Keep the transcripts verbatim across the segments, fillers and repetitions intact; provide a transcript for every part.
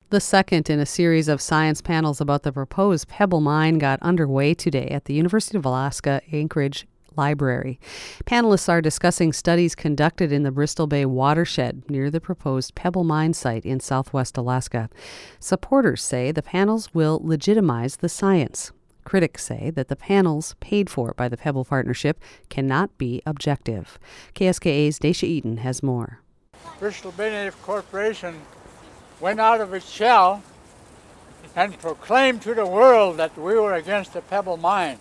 The second in a series of science panels about the proposed Pebble Mine got underway today at the University of Alaska Anchorage Library. Panelists are discussing studies conducted in the Bristol Bay watershed near the proposed Pebble Mine site in southwest Alaska. Supporters say the panels will legitimize the science. Critics say that the panels, paid for by the Pebble Partnership, cannot be objective. K S K A's Dacia Eaton has more. Bristol Bay Native Corporation went out of its shell and proclaimed to the world that we were against the Pebble Mine.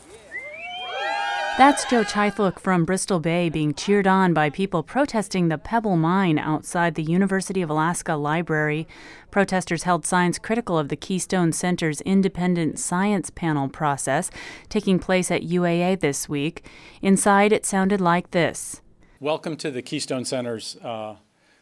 That's Joe Chythlook from Bristol Bay being cheered on by people protesting the Pebble Mine outside the University of Alaska Library. Protesters held signs critical of the Keystone Center's independent science panel process taking place at U A A this week. Inside, it sounded like this. Welcome to the Keystone Center's uh,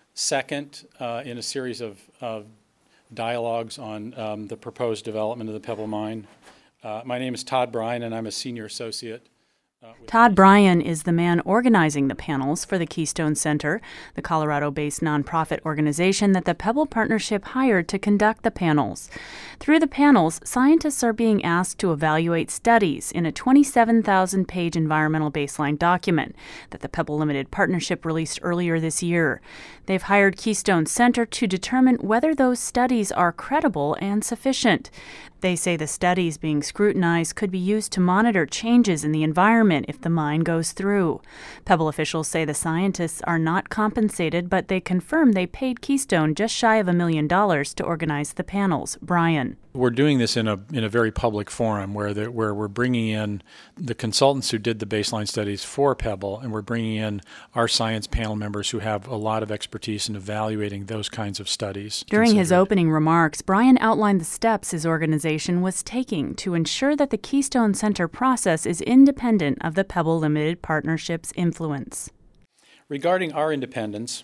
second uh, in a series of, of dialogues on um, the proposed development of the Pebble Mine. Uh, my name is Todd Bryan, and I'm a senior associate. Uh, Todd Bryan is the man organizing the panels for the Keystone Center, the Colorado-based nonprofit organization that the Pebble Partnership hired to conduct the panels. Through the panels, scientists are being asked to evaluate studies in a twenty-seven thousand page environmental baseline document that the Pebble Limited Partnership released earlier this year. They've hired Keystone Center to determine whether those studies are credible and sufficient. They say the studies being scrutinized could be used to monitor changes in the environment if the mine goes through. Pebble officials say the scientists are not compensated, but they confirm they paid Keystone just shy of a million dollars to organize the panels. Brian. We're doing this in a in a very public forum where the, where we're bringing in the consultants who did the baseline studies for Pebble, and we're bringing in our science panel members who have a lot of expertise in evaluating those kinds of studies. During his considered. opening remarks, Brian outlined the steps his organization was taking to ensure that the Keystone Center process is independent of the Pebble Limited Partnership's influence. Regarding our independence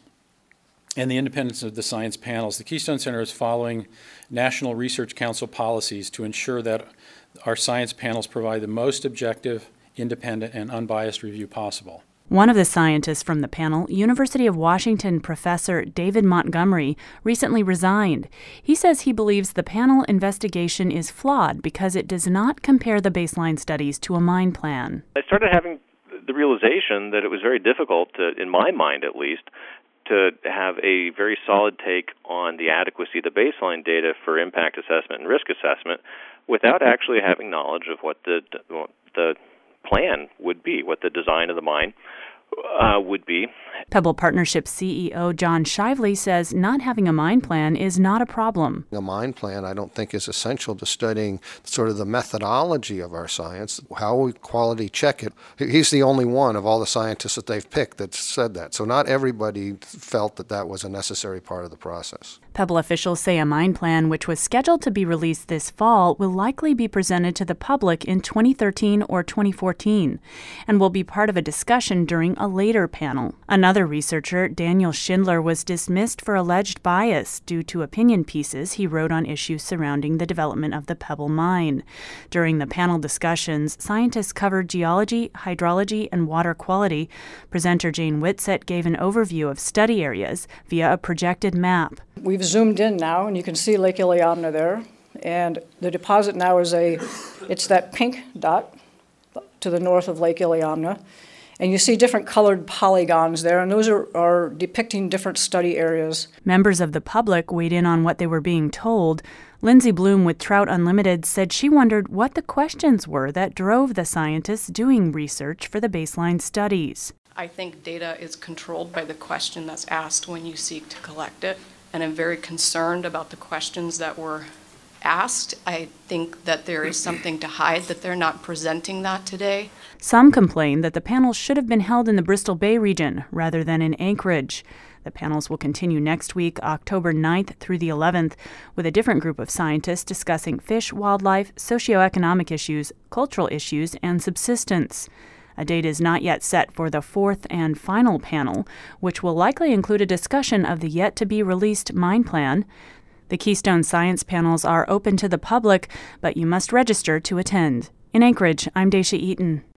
and the independence of the science panels, the Keystone Center is following National Research Council policies to ensure that our science panels provide the most objective, independent, and unbiased review possible. One of the scientists from the panel, University of Washington professor David Montgomery, recently resigned. He says he believes the panel investigation is flawed because it does not compare the baseline studies to a mine plan. I started having the realization that it was very difficult, to, in my mind at least, to have a very solid take on the adequacy of the baseline data for impact assessment and risk assessment without actually having knowledge of what the the plan would be, what the design of the mine uh, would be. Pebble Partnership C E O John Shively says not having a mine plan is not a problem. A mine plan, I don't think, is essential to studying sort of the methodology of our science, how we quality check it. He's the only one of all the scientists that they've picked that said that. So not everybody felt that that was a necessary part of the process. Pebble officials say a mine plan, which was scheduled to be released this fall, will likely be presented to the public in twenty thirteen or twenty fourteen and will be part of a discussion during a later panel. Another researcher, Daniel Schindler, was dismissed for alleged bias due to opinion pieces he wrote on issues surrounding the development of the Pebble Mine. During the panel discussions, scientists covered geology, hydrology, and water quality. Presenter Jane Whitsett gave an overview of study areas via a projected map. We've zoomed in now, and you can see Lake Iliamna there. And the deposit now is a, it's that pink dot to the north of Lake Iliamna. And you see different colored polygons there, and those are, are depicting different study areas. Members of the public weighed in on what they were being told. Lindsay Bloom with Trout Unlimited said she wondered what the questions were that drove the scientists doing research for the baseline studies. I think data is controlled by the question that's asked when you seek to collect it, and I'm very concerned about the questions that were asked. I think that there is something to hide, that they're not presenting that today. Some complain that the panels should have been held in the Bristol Bay region rather than in Anchorage. The panels will continue next week, October ninth through the eleventh, with a different group of scientists discussing fish, wildlife, socioeconomic issues, cultural issues, and subsistence. A date is not yet set for the fourth and final panel, which will likely include a discussion of the yet-to-be-released mine plan. The Keystone Science panels are open to the public, but you must register to attend. In Anchorage, I'm Dacia Eaton.